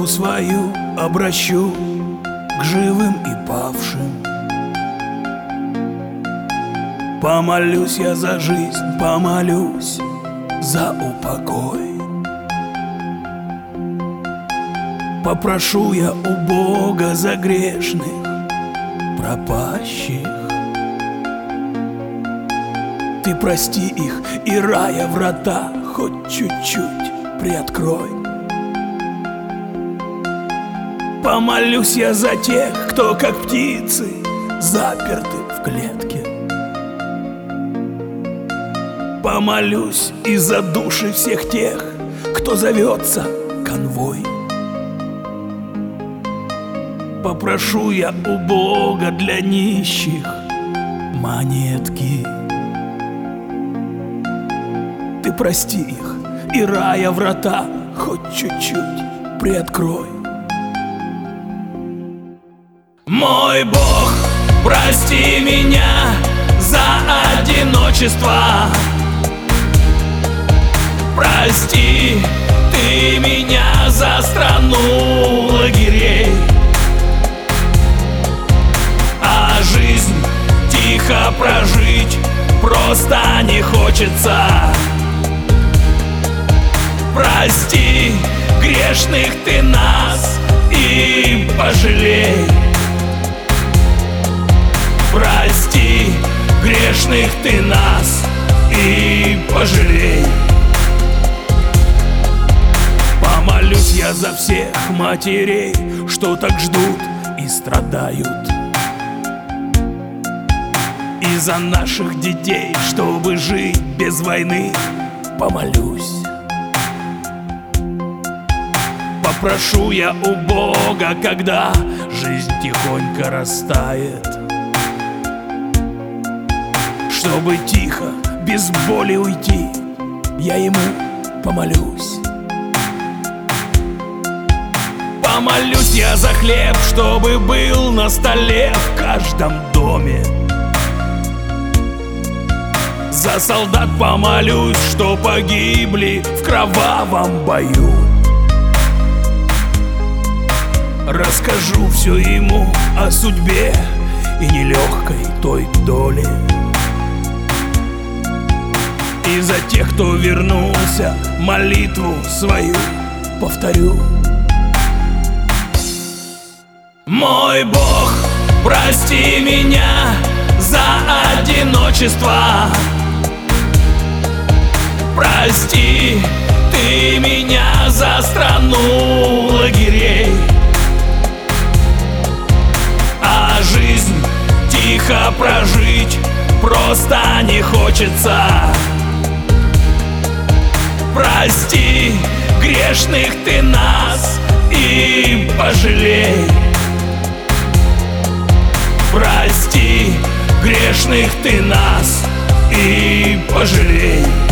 молитву свою обращу к живым и павшим. Помолюсь я за жизнь, помолюсь за упокой. Попрошу я у Бога за грешных пропащих. Ты прости их и рая врата хоть чуть-чуть приоткрой. Помолюсь я за тех, кто как птицы заперты в клетке. Помолюсь и за души всех тех, кто зовется конвой. Попрошу я у Бога для нищих монетки. Ты прости их и рая врата хоть чуть-чуть приоткрой. Мой Бог, прости меня за одиночество. Прости ты меня за страну лагерей. А жизнь тихо прожить просто не хочется. Прости грешных ты нас и пожалей. Прости грешных ты нас и пожалей. Помолюсь я за всех матерей, что так ждут и страдают, и за наших детей, чтобы жить без войны. Помолюсь. Попрошу я у Бога, когда жизнь тихонько растает, чтобы тихо, без боли уйти, я ему помолюсь. Помолюсь я за хлеб, чтобы был на столе в каждом доме. За солдат помолюсь, что погибли в кровавом бою. Расскажу все ему о судьбе и нелегкой той доле. И за тех, кто вернулся, молитву свою повторю. Мой Бог, прости меня за одиночество. Прости ты меня за страну лагерей. А жизнь тихо прожить просто не хочется. Прости грешных ты нас и пожалей. Прости грешных ты нас и пожалей.